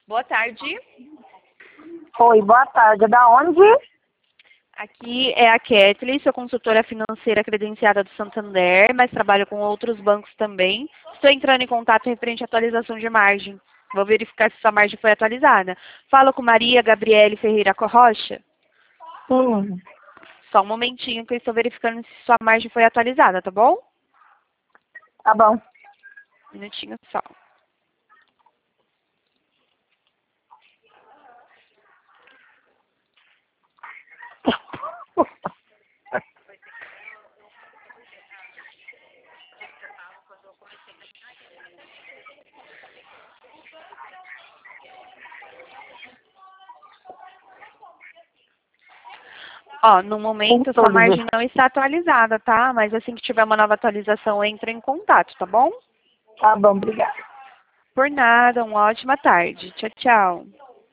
Boa tarde. Oi, boa tarde. Da onde? Aqui é a Kathleen, sou consultora financeira credenciada do Santander, mas trabalho com outros bancos também. Estou entrando em contato referente à atualização de margem. Vou verificar se sua margem foi atualizada. Falo com Maria Gabriele Ferreira Rocha. Sim. Só um momentinho que eu estou verificando se sua margem foi atualizada, tá bom? Tá bom. Um minutinho só. Ó, no momento sua margem não está atualizada, tá? Mas assim que tiver uma nova atualização, entre em contato, tá bom? Tá bom, obrigada. Por nada, uma ótima tarde. Tchau, tchau.